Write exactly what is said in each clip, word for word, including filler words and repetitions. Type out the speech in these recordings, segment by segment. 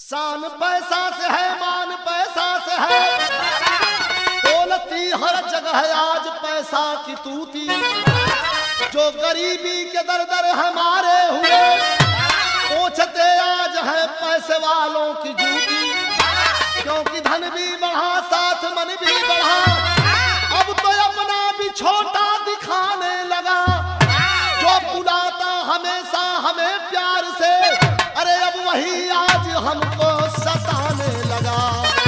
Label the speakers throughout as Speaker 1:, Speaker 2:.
Speaker 1: शान पैसा से है, मान पैसा से है, बोलती हर जगह आज पैसा की तूती। जो गरीबी के दर दर हमारे हुए, पूछते आज है पैसे वालों की जूती। क्योंकि धन भी बढ़ा, साथ मन भी बढ़ा, अब तो अपना भी छोटा दिखाने लगा। जो बुलाता हमेशा हमें प्यार से, अरे अब वही आज हमको सताने लगा।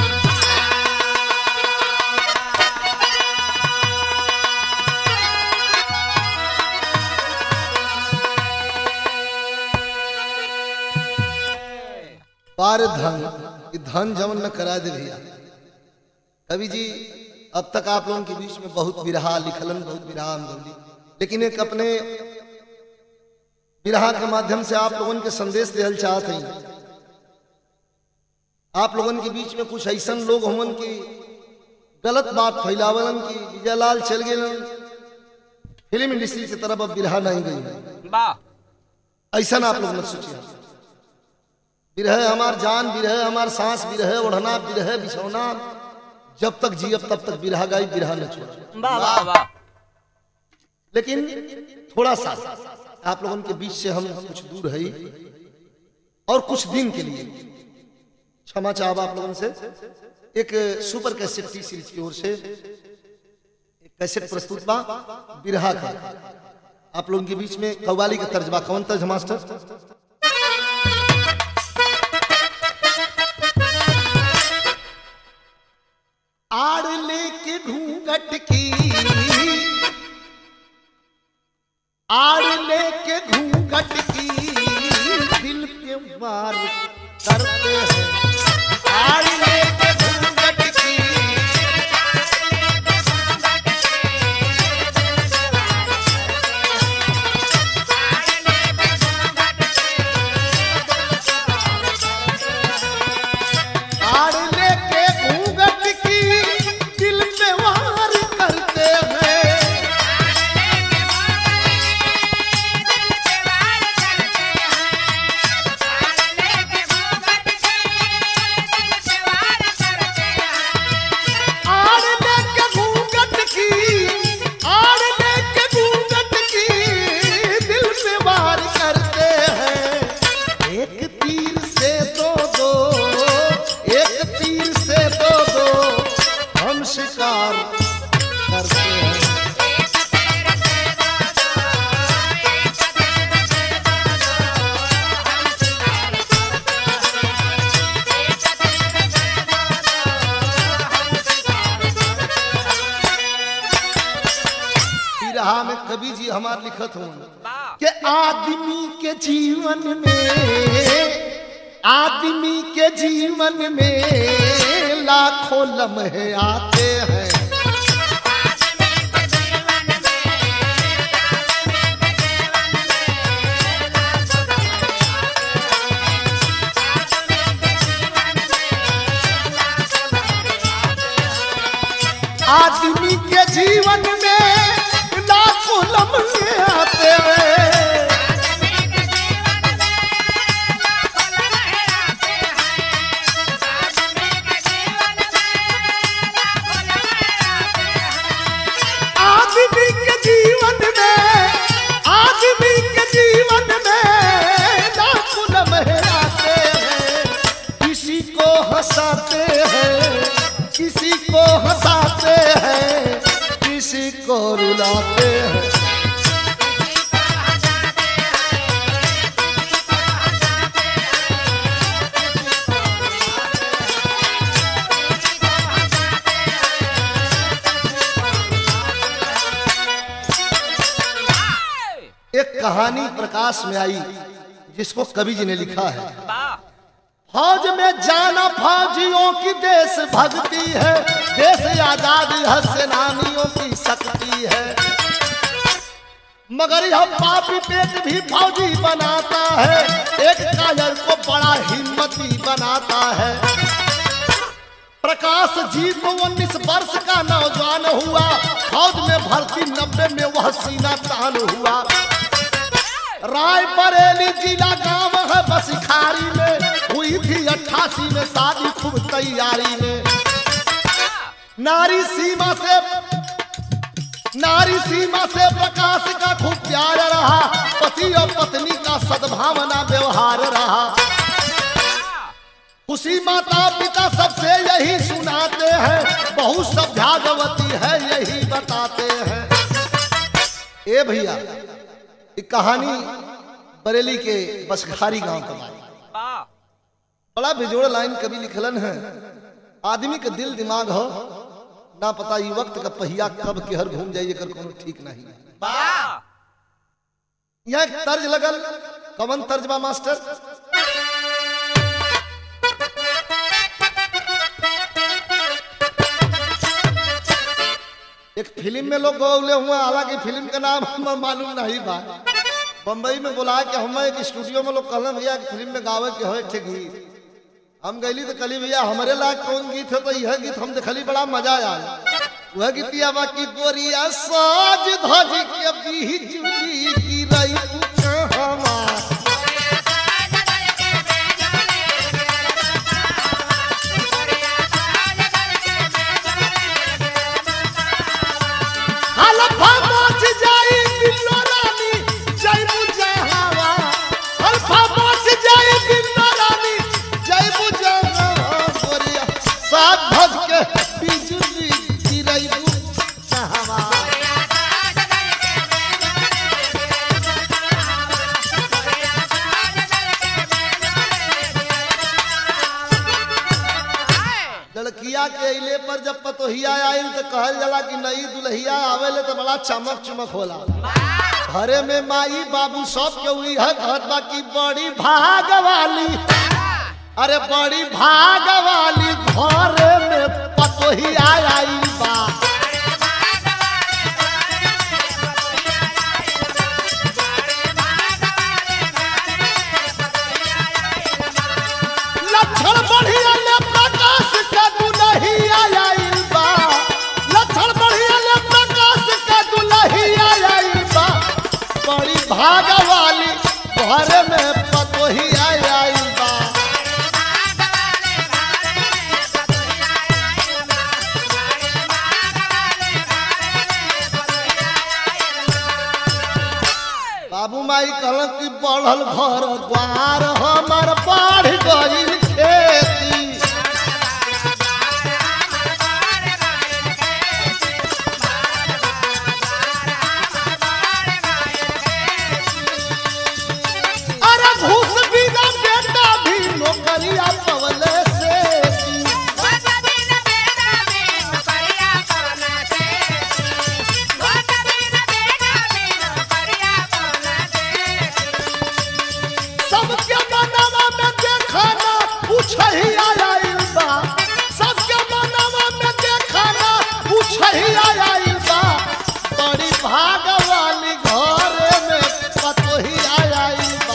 Speaker 1: पार धन, धन जमन न करा दे भैया। कवि जी अब तक आप लोगों के बीच में बहुत बिरहा लिखलन, बहुत बिरहा हम गौली, लेकिन एक अपने बिरहा के माध्यम से आप लोगों के संदेश देना चाहते हैं। आप लोगों के बीच में कुछ ऐसा लोग हमन की गलत बात फैलावलन की विजयलाल चल गए फिल्म इंडस्ट्री की तरफ, अब बिरहा नहीं गई। ऐसा ना आप लोग मत सोचिए। बिरह हमार जान, बिरह हमार सांस, बिरह ओढ़ना, बिरह बिछौना, जब तक जियब तब तक बिरहा गाई, बिरहा न छोड़। लेकिन थोड़ा सा आप लोगों के बीच से हम कुछ दूर है और कुछ दिन के लिए क्षमा चाहब आप लोगों से। एक सुपर कैसेट टी सीरीज की ओर से एक कैसेट प्रस्तुत बा बिरहा का, आप लोगों के बीच में कव्वाली का तर्ज बा। कौन तर्ज मास्टर? आड़ लेके घूंघट की, आड़ लेके घूंघट की, दिल पे वार करते हैं। आड़ लेके घूंघट की, आड़ लेके घूंघट की, दिल पे वार करते हैं। शिकार करते हैं। बिरहा में कवि जी हमार लिखत हूँ कि आदमी के जीवन में, आदमी के जीवन में लाखों लम्हे आते हैं। आदमी के जीवन में लाखों लम्हे आते हैं। हंसाते हैं, किसी को हंसाते हैं, किसी को रुलाते हैं। एक कहानी प्रकाश में आई जिसको कवि जी ने लिखा है। फौज में जाना फौजियों की देश भक्ति है, देश आजाद है, सेनानियों की शक्ति है। मगर यह पापी पेट भी फौजी बनाता है, एक कायर को बड़ा हिम्मती बनाता है। प्रकाश जी को उन्नीस वर्ष का नौजवान हुआ, फौज में भर्ती नब्बे में वह सीना तान हुआ। रायबरेली जिला गांव है बसिखारी में हुई थी अठारह काशी में शादी खूब तैयारी में। नारी सीमा से नारी सीमा से प्रकाश का खूब प्यार रहा, पति और पत्नी का सद्भावना व्यवहार रहा। खुशी माता पिता सबसे यही सुनाते हैं, बहुत सब भागवती है यही बताते हैं। ए भैया एक कहानी बरेली के बसखारी गांव का बात, बड़ा बेजोड़ लाइन कभी लिखलन है। आदमी का दिल दिमाग हो ना पता, ये वक्त का पहिया कब केहर घूम जाइए कर कोनो ठीक नहीं। यह एक तर्ज लगल, कवन तर्ज बा मास्टर? एक फिल्म में लोग गौले हुए, हालांकि फिल्म का नाम हम मालूम नहीं बा। बम्बई में बुला के हम एक स्टूडियो में लोग कहल भैया फिल्म में गावे के हो ठीक गीत। हम गईली तो कली भैया हमारे लायक कौन गीत है, तो यह गीत हम देखली बड़ा मजा आया। वह गीतिया बाकी गोरिया साज धज के बिजुली गिरई कहवा, हलफा मच जाई बिल्लो रानी जय मुझे हवा, हलफा मच जाई बिल्लो रानी जय मुझे हवा, गोरिया साज धज के बिजुली गिरई कहवा। लड़किया के अइले पर जब पतोहिया आइल तो कहल जाला कि नई दुल्हिया आवेले तो बड़ा चमक चमक होला। घरे में माई बाबू सब के हुई है कहत बा की बड़ी भाग वाली, अरे बड़ी भाग वाली घरे में पतोहिया आइल बा। लक्षण बढ़िया ले प्रकाश का दुल्हिया आइल बा, लक्षण बढ़िया ले प्रकाश का दुल्हिया आइल बा। बड़ी भाग वाली घरे में पतोहिया आइल बा। बाबू माई कहल कि बढ़ल घर द्वार हमार बढ़ गइल खेती, अरे घूस बिना बेटा भी नौकरिया पवले से, सबके मनवा में देखना पूछही आइल बा, सबके मनवा में देखना पूछही आइल बा। बड़ी भाग वाली घरे में पतोही आइल बा।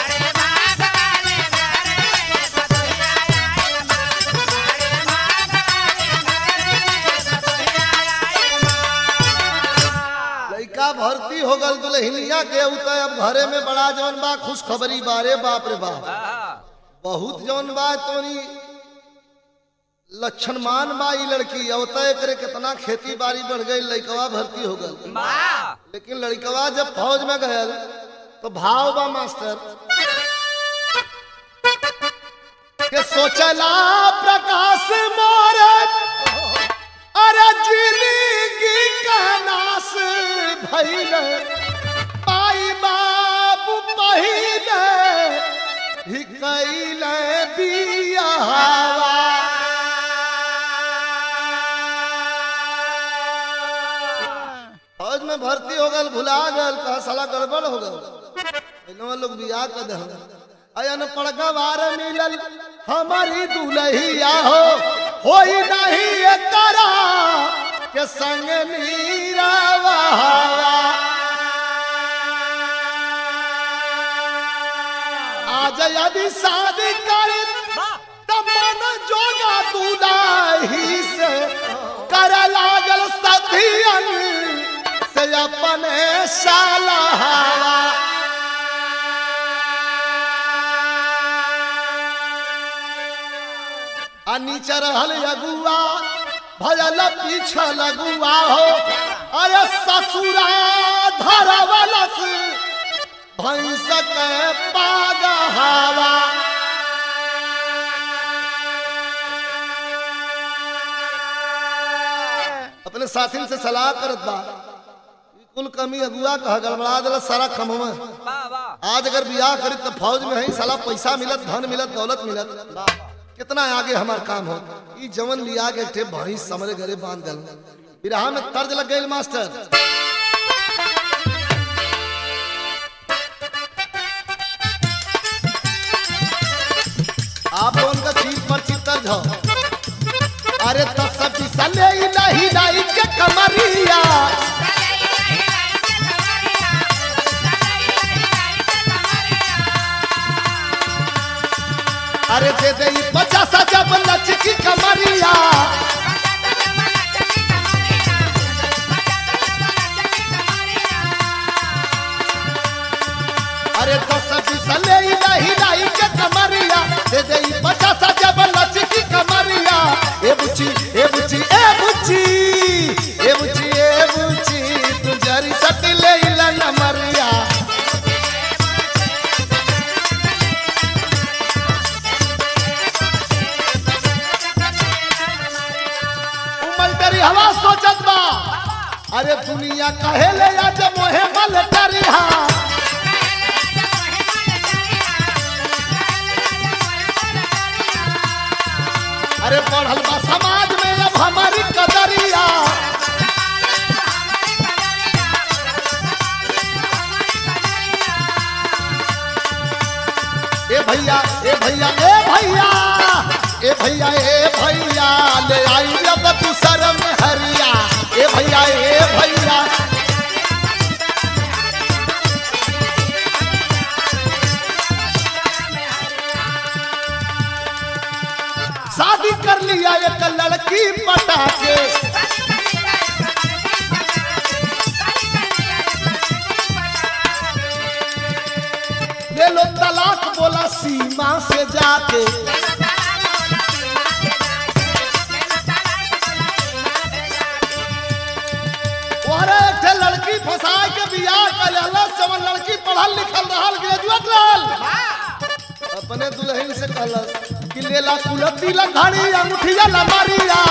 Speaker 1: लड़का भर्ती हो गल दुल्हनिया के उतर अब घरे में बड़ा जौन बा खुशखबरी बारे बाप रे बाप, बहुत जौन बा तोनी लक्षणमान बा। ई लड़की अवतय करे कितना खेती बाड़ी बढ़ गई, लड़कवा भर्ती हो गल। लेकिन लड़कवा जब फौज में गयल तो भाव बा मास्टर के सोचला प्रकाश मोरे, अरे जिंदगी का नाश भइल, पाई बाबू पहिले ही कैले बियाहवा। फौज में भर्ती हो गल, भुला गल, कहा साला गड़बड़ हो गल। लोग बियाह कर दे अयन पड़गवार मिलल हमारी दुल्हिया हो, होई नहीं ये तारा के संग नीरावा। आज यदि शादी कर तब मन जोगा दुल्ही से कर लागल सथियन से अपने साला। आ नीचे रहल अगुआ भयल पीछे लगुआ हो अरे ससुरा धरवलस भैंस के पागहावा अपने साथी से सलाह करत बा कुल कमी अगुआ कहा गड़बड़ा दिला सारा कमवा आज अगर बियाह करी तो फौज में है साला पैसा मिलत धन मिलत दौलत मिलत कितना आगे हमार काम हो ई जवन लिया के ठे भैंस समरे घरे बांध दल बिरहा में तर्ज लग गई मास्टर आप लोगों का चीज पर चीज तर्ज हो अरे तो सब सले नहीं नहीं के कमरिया अरे दे दे बच्चा सा जब लचकी कमरिया अरे तो सब सले नहीं नहीं के कमरिया दे दे बच्चा सा जब लचकी कमरिया ए बुच्ची ए बुच्ची ए बुच्ची ए बुच्ची ए बुच्ची तू जरी सट ले ला नमरिया हवा सोचत बा अरे दुनिया कहे ले आज मोहे मल करिहा अरे पढ़ल बा समाज में अब हमारी कदरिया ए भैया ए भैया ए भैया ए भैया ए भैया ले आई अब तू शर्म हरिया ए भैया ए भैया शादी कर लिया एक लड़की पटा के ले लो तलाक बोला सीमा से जाके लड़की फंसा के बियाह कर जवन लड़की पढ़ल लिखल रहल ग्रेजुएट रहल अपने दुल्हन से कहलस कि लेला कुलती ला घड़ी अंगूठिया ला मारिया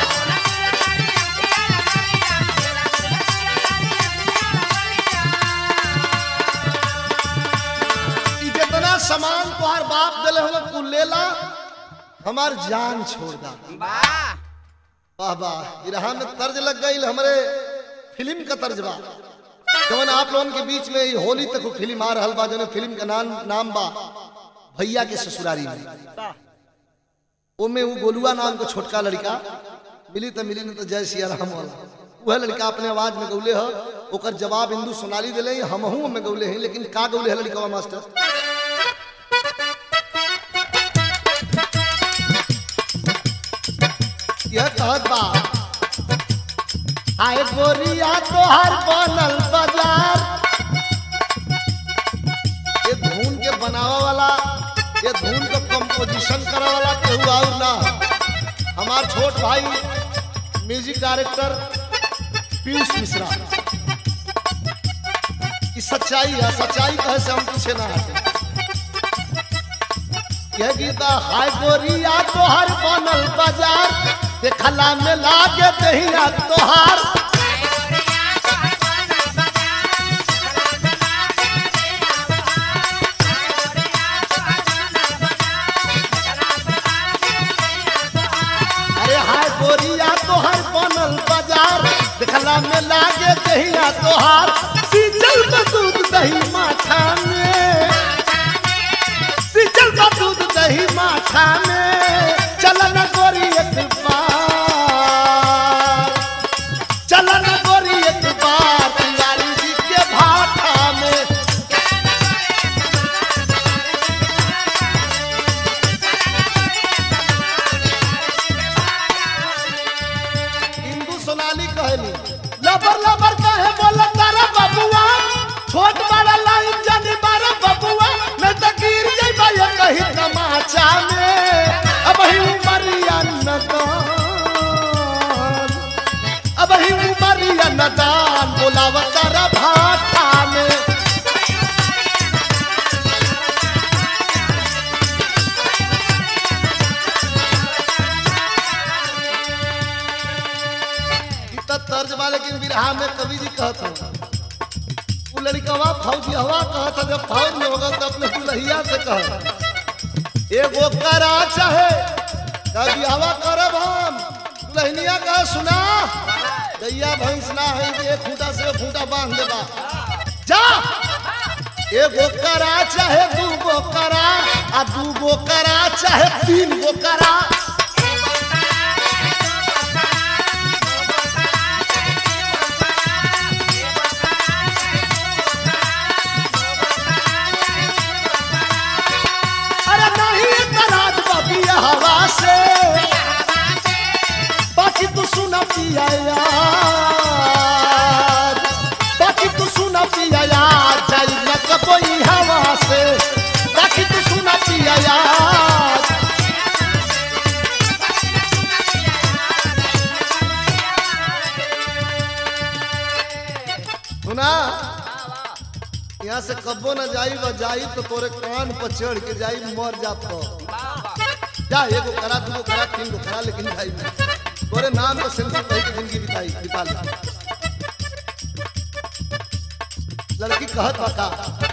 Speaker 1: ई जितना सामान तोहार बाप देले हम कुल लेला हमार जान छोड़ दा वाह वाह वाह बिरहा में तर्ज लग गई हमरे फिल्म का तर्जबा जवन आप लोगों के बीच में होली तक फिल्म आ रहल बा जने फिल्म का नाम नाम बा भैया के ससुरारी में ओमे वो गोलुआ नाम को छोटका लड़का मिली तो मिली नहीं तो जय सिया राम वाला वह लड़का अपने आवाज में गौले है ओकर जवाब इंदू सोनाली दिले हमहू में गौले हैं लेकिन का गौले है लड़का मास्टर यह कहत बा आए गोरिया तोहार बनल बाजार ये धुन के बनावा वाला ये धुन को कंपोजिशन करे वाला केहू और ना हमार छोट भाई म्यूजिक डायरेक्टर पीयूष मिश्रा की सच्चाई है सच्चाई कहे से हम पीछे ना हटे यह गीता हाय गोरिया तोहार बनल बाजार देखला में लागे दहिया तोहार अरे हाय गोरिया तोहार बनल बाजार देखला में लागे दहिया तोहार सीचल का दूध दही माथा में सीचल का दूध दही माथा में चलन गोरी एक चलन गोरी एक बार तिवारी जी के भाटा में इंदू सोनाली कहली लबर लबर कहे बोला तारा बबुआ छोट बड़ा लाइन जानी बारा बबुआ मैं तो गिर जाइबा ये कहीं तमाचा में अब ही मरिया नदान बोलावता रा भाटा में। तर्ज वाले लेकिन बिरहा में कवि जी कहत हो वो लड़कवा फौजी हवा कहत था जब फौज में होगा तो अपने दुल्हिया से कह एगो करा चाहे कभी हवा करब हम दुल्हनिया कह सुना दैया भैंस ना है एक खूंटा से खूंटा बांध देबा जा एगो करा चाहे दूगो करा आ दूगो करा चाहे तीन गो करा। हवा से बाकी तू सुना पिया यार बाकी तू सुना पिया यार जाई न कोई हवा से बाकी तू सुना पिया यार। सुना यहाँ से कब्बो न जाई व जाई तो तोरे कान पर चढ़ के जाई मर जात जा एगो करा दूगो करा तीन गो करा लेकिन भाई तोरे नाम को सिंदूर कही के जिंदगी बिताई बिता ले। लड़की कहत बका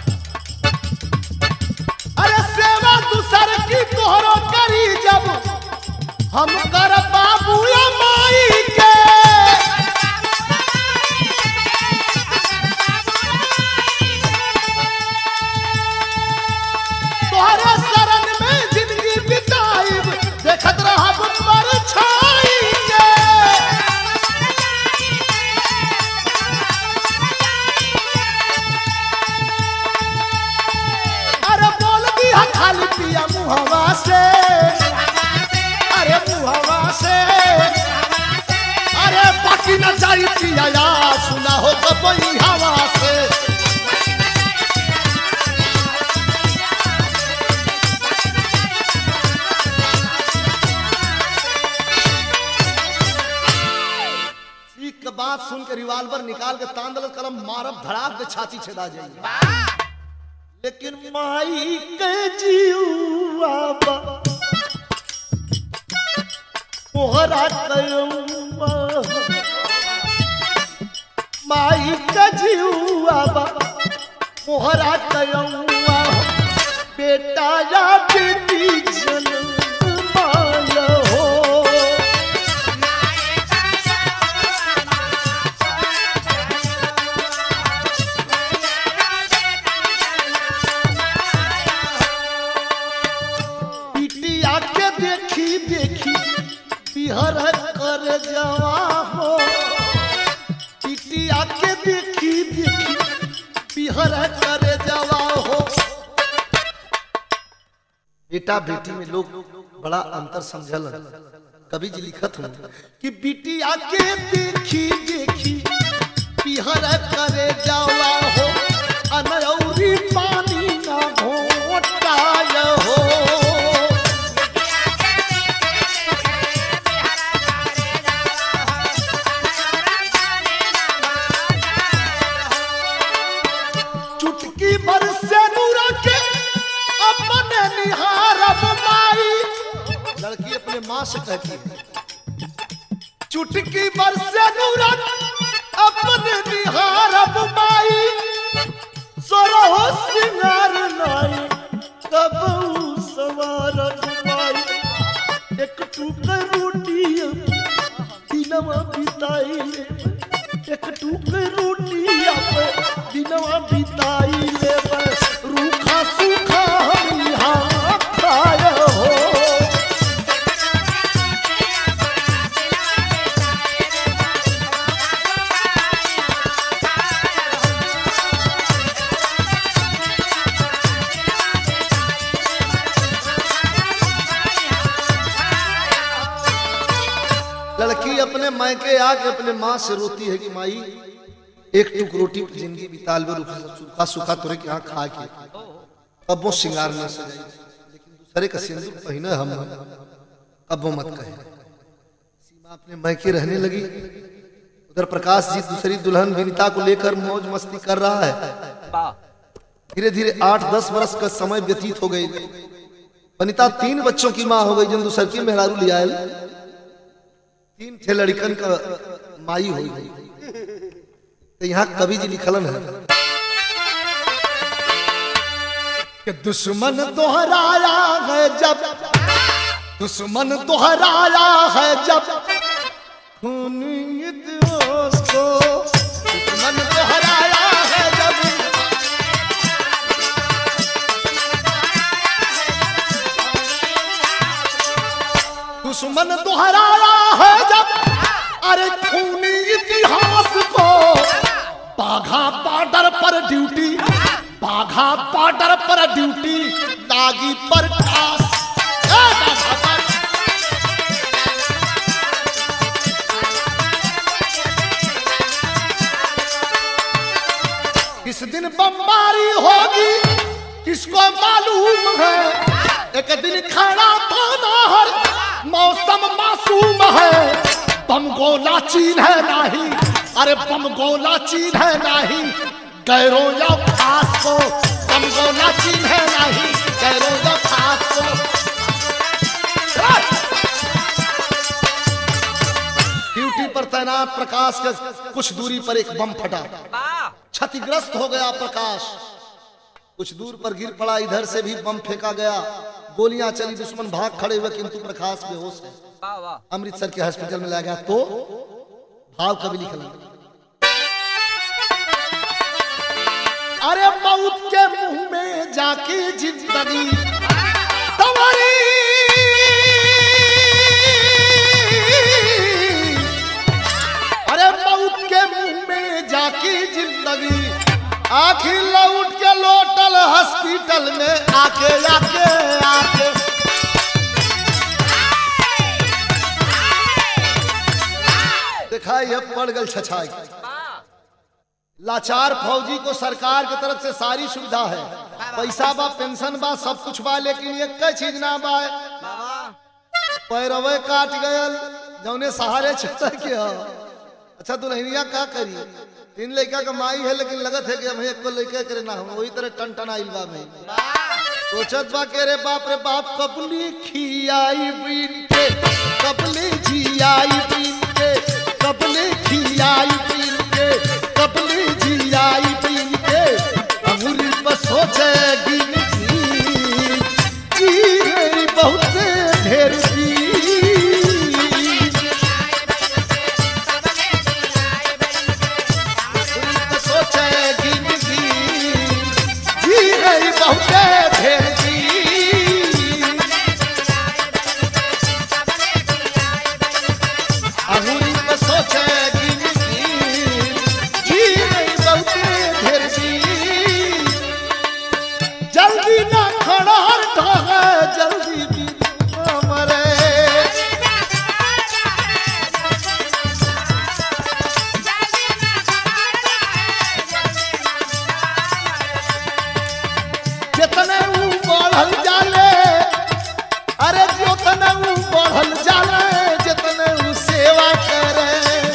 Speaker 1: अरे सेवा दूसर की तोहरो करी जब हम कर बाबू या माई के तोहरे शरण में जिंदगी बिताई देखत रहब पर छाई के। अरे बोल दिया खाली पिया मुहवा से अरे मुहवा से अरे बाकी न जाई पिया यार सुना हो तो कोई हवा से। बात सुन के रिवाल्वर निकाल के तान दल कलम मारब धड़ाक के छाती छेदा जाई लेकिन माई के जीवा बा मोहरा कयौमा माई के जीवा बा मोहरा कयौमा बेटा या बेटी जन्म माया हो। बिहर कर जवा हो पिटिया के देखी देखी बिहर कर जवा हो। बेटा बेटी में लोग बड़ा अंतर समझल कवि जी लिखत हूँ कि बिटिया के देखी देखी बिहर कर जवा हो अनौरी पानी ना घोटाय हो। लड़की अपने माँ से कहती है चुटकी बरसे नूरत अपने निहारब माई सोरहो सिंगार नाई कबू सवार माई एक टुकड़ रोटी दिनवा बिताई ले एक टुकड़ रोटी दिनवा बिताई ले रूखा सूखा हम यहाँ खाए हो। लड़की अपने मायके आके अपने माँ से रोती है कि माई एक टुक रोटी पर जिंदगी बिताल में सूखा सूखा तोरे के यहाँ खा के अब वो श्रृंगार में सजाई लेकिन दूसरे का सिंदूर पहने हम अब वो मत कहे। सीमा अपने मायके रहने लगी उधर प्रकाश जी दूसरी दुल्हन विनीता को लेकर मौज मस्ती कर रहा है। धीरे धीरे आठ दस वर्ष का समय व्यतीत हो गई। वनिता तीन बच्चों की माँ हो गई। जन दूसर की मेहरारू लिया तीन थे लड़कन का माई हो गई। तो यहाँ कवि जी लिखलन है कि दुश्मन दोहराया है जब, दुश्मन दोहराया है जब खूनी दोस्तों, दुश्मन दोहराया है जब, दुश्मन दोहराया है जब, अरे खूनी इतिहास को, बाघा बॉर्डर पर ड्यूटी, बाघा बॉर्डर पर ड्यूटी लागी पर खास। किस दिन बमबारी होगी किसको मालूम है, एक दिन खड़ा था नहर मौसम मासूम है, बम गोला चीन है नहीं, अरे बम गोला चीन है नहीं, गैरों या खास को, बम गोला चीन है नहीं, गैरों या खास को। ड्यूटी पर तैनात प्रकाश के कुछ दूरी पर एक बम फटा, क्षतिग्रस्त हो गया प्रकाश, कुछ दूर पर गिर पड़ा। इधर से भी बम फेंका गया, गोलियां चली, दुश्मन भाग खड़े हुए, किंतु प्रकाश बेहोश है। अमृतसर के हॉस्पिटल में लाया गया तो भाव कवि लिखा, अरे मौत के मुंह में जाके जिंदगी तुम्हारी, अरे मौत के मुंह में जाके जिंदगी, आखिर लौट के लोटल हॉस्पिटल में आके आके आके। देखा ये पड़ गल छछाई। लाचार फौजी को सरकार की तरफ से सारी सुविधा है, पैसा बा, पेंशन बा, सब कुछ बा, लेकिन एक चीज ना बा, पैरवे काट गयल जौने सहारे चल के। अच्छा दुल्हनिया का करी, तीन लड़का का माई है, लेकिन लगत है कि हम एक को लड़का करे ना, हम वही तरह टन टन आइल बा में सोचत बा के रे बाप रे बाप, कबली खियाई बीन के, कबली जियाई बीन के, कबली खियाई बीन के, कबली जियाई बीन के, अंगूरी पर सोचे गिन गिन, जी रे बहुत ढेर दी, सोचे गिन गिन, जी रे बहुत ढेर दी, अंगूरी पर सोचे गिन गिन, जी रे बहुत ढेर दी, जल्दी ना खड़ा ढागे, जल्दी भी मरे, जितने ऊ बढ़ल जाले, अरे जितने ऊ बढ़ल जाले, जितने ऊ सेवा करे,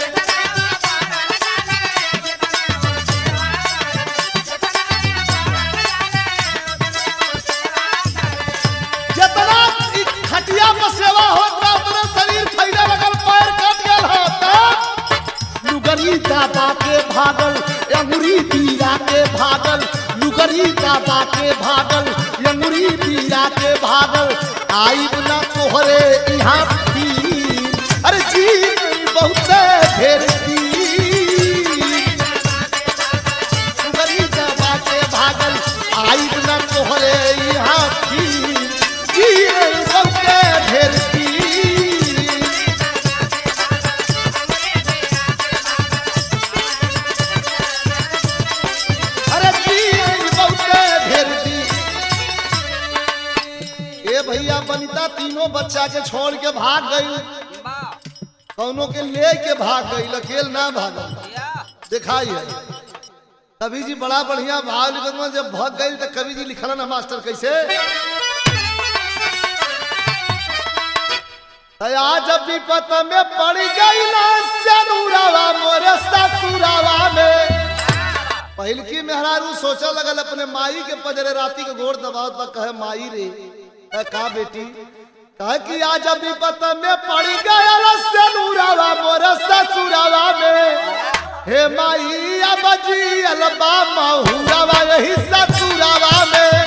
Speaker 1: जितना खटिया पर सेवा होता उतना शरीर फैले लगल, पैर कट गल होता, लुगरी दादा के भागल, अंगुरी पीरा के भागल, लुगरी दादा के भागल, अंगुरी पीरा के भागल, आई ना तोहरे यहाँ पी, अरे जी बहुत ढेर दी, लुगरी दादा के भागल, आई ना तोहरे यहाँ पी, जी बहुत ढेर दी, अरे जी बहुत ढेर दी। ए भैया वनिता तीनों बच्चा के छोड़ के भाग गई, कौनों के ले के भाग गई, अकेले ना भागल। दिखाई है कवि जी बड़ा बढ़िया भाव लिखल, जब भाग गई तो कवि जी लिखल ना मास्टर कैसे, आज विपत में पड़ गई ना सनुरावा मोरे ससुरावा में। पहल की मेहरारू सोचा लगल अपने माई के पजरे राती के गोड़ दबाव तक कहे माई रे का बेटी कहे कि आज विपत में पड़ गया सनुरावा मोरे ससुरावा में। हे माई अब जी अलबा महुरावा यही ससुरावा में।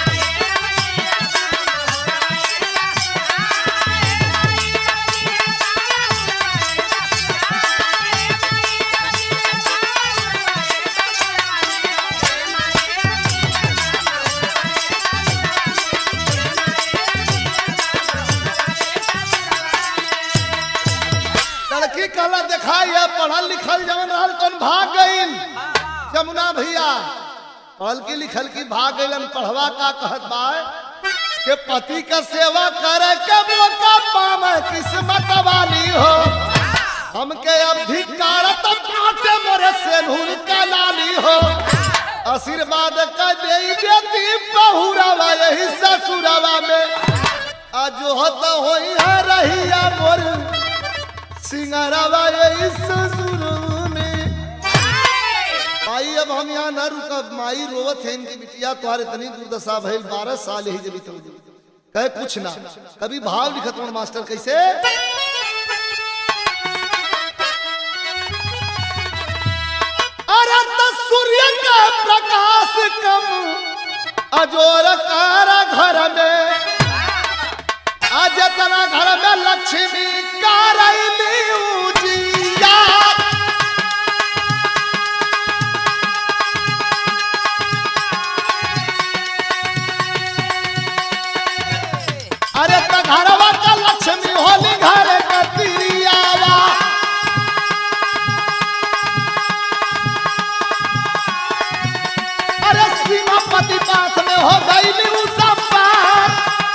Speaker 1: कला दिखाई पढ़ल लिखल जवन रहल कौन भाग गईल। जमुना भैया पढ़ल की लिखल की भाग गईलन। पढ़वा का कहत बा के पति का सेवा करे के मौका पावे किस्मत वाली हो। हमके अब धिकारत काटे मोरे सेनुर का लाली हो। आशीर्वाद का दे देती बहुरावा यही ससुरावा में। आज होत होई है रहिया मोर सिंगारावा यही ससुरावा में। भाई अब हम यहाँ न रुकब माई रोवत है इनकी बिटिया तुम्हारे इतनी दुर्दशा भइल बारह साल ही जब तो कहे कुछ ना कभी भाव लिखत हूँ मास्टर कैसे अरे तो सूर्य का प्रकाश कम अजोर कारा घर में। आज तना घर में लक्ष्मी कारैली उजिया। अरे तो घरवा का लक्ष्मी होली घर का तिरियावा। अरे सीमापति पास में हो गई उसा पार।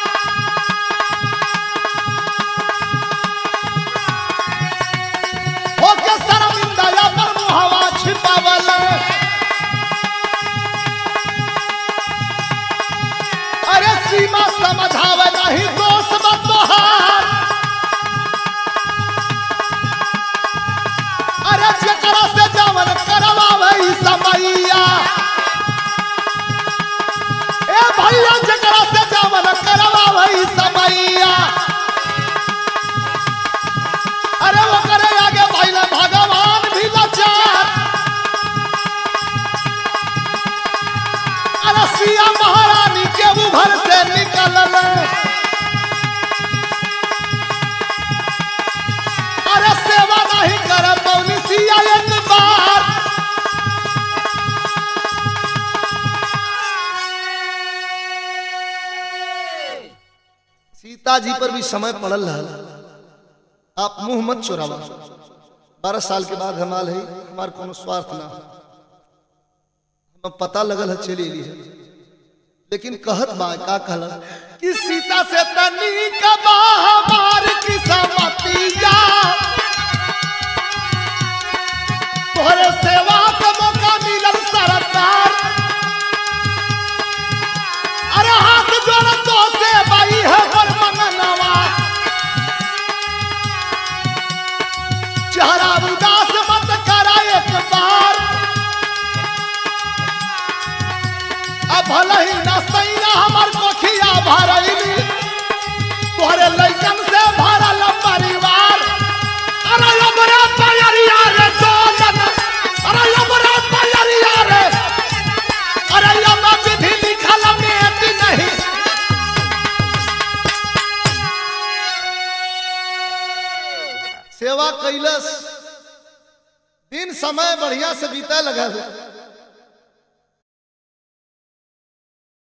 Speaker 1: अरे सीमा समझावे नहीं दोष बतोहार। अरे जकरा से जवन करवावे समैया। ए भैया जकरा से जवन करवावे समैया। अरे वो करे आगे भैया भगवान भी लाचार। अरे सिया महारानी के उभर से निकल अरे सेवा नहीं कर पौनी सिया एक बार। सीता जी पर भी समय पड़ल रहा। आप मुंह मत चुरावा। बारह साल के बाद हमाल है हमार कोनो स्वार्थ ना हम पता लगल है चले ली है। लेकिन कहत बा का कहला कि सीता से तनी का हमार की समतिया। तोहरे सेवा का मौका मिलल सरकार। अरे हाथ जोड़ तो से बाई है और मंगनवा। चेहरा उदास मत करा एक बार। अब भले ही ना सैया हमार कोखिया भरैली। तोहरे लइकन से भरल परिवार। अरे अबरा तैयारिया रे दोलन। अरे अबरा तैयारिया रे। अरे अब विधि लिखल में नहीं। सेवा कैलस दिन समय बढ़िया से बीता लगा है।